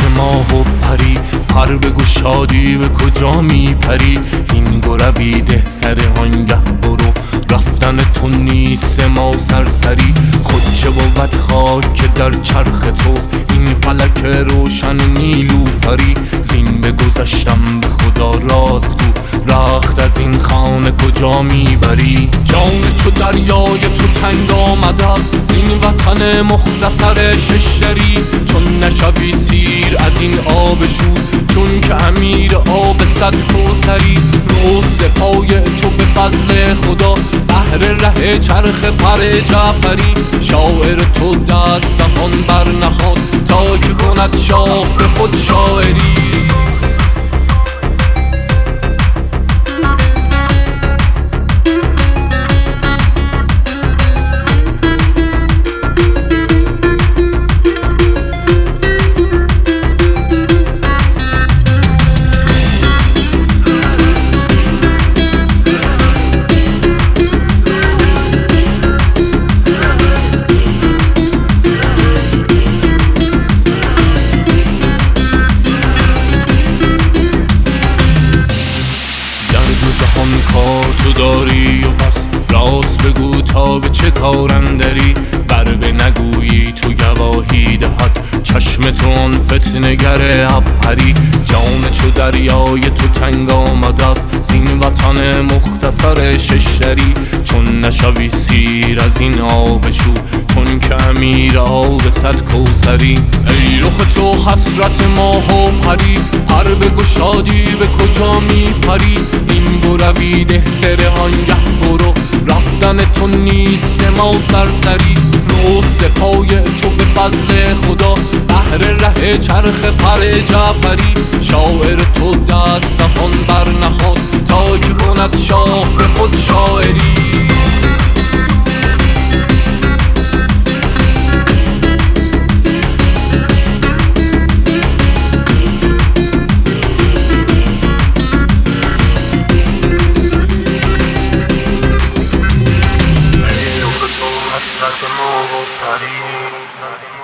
ماه و پری، پر بگو شادی به کجا میپری. این گرویده سر آنگه برو، رفتن تو نیست ما سرسری. خود چه بود خاک در چرخ توست، این فلک روشن نیلوفری. زین بگذشتم به خدا راست گو، رخت از این خانه کجا میبری. جان چو دریای تو تنگ آمده است، زین وطن مختصر ششدری. چون نشوی سیر از این آب شور، چون که امیر آب صد کوثری. رست پای تو به فضل خدا، بهر ره چرخ پر جعفری. شاعر تو دست زبان برنهاد، تا که کند شاه به خود شاعری. جهان کار تو داری و بس، راست بگو تا به چه کار اندری. بر به نگویی تو گواهی دهد، چشم تو آن فتنگر عبهری. جان چو دریای تو تنگ آمده است، زین وطن مختصر ششدری. چون نشوی سیر از این آب شور، چون که امیر آب صد کوثری. ای رخ تو حسرت ماه و پری، پر بگو شادی به کجا میپری. این گرویده سر آنگه برو، رفتن تو نیست ما سرسری. رست پای تو به فضل خدا، بهر ره چرخ پر جعفری. شاعر تو دست زبان برنهاد، تا که کند شاه به خود شاعری. Like a move,